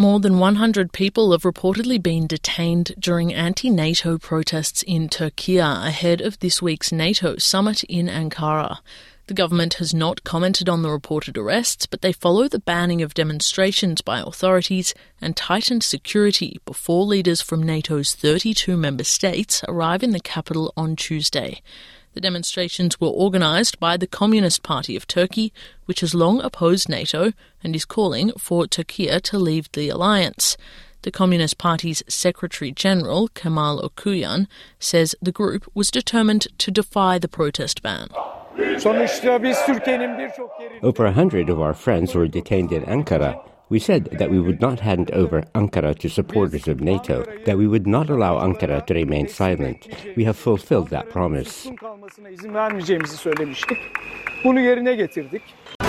More than 100 people have reportedly been detained during anti-NATO protests in Turkey ahead of this week's NATO summit in Ankara. The government has not commented on the reported arrests, but they follow the banning of demonstrations by authorities and tightened security before leaders from NATO's 32 member states arrive in the capital on Tuesday. The demonstrations were organised by the Communist Party of Turkey, which has long opposed NATO and is calling for Turkey to leave the alliance. The Communist Party's Secretary-General, Kemal Okuyan, says the group was determined to defy the protest ban. Over 100 of our friends were detained in Ankara. We said that we would not hand over Ankara to supporters of NATO, that we would not allow Ankara to remain silent. We have fulfilled that promise.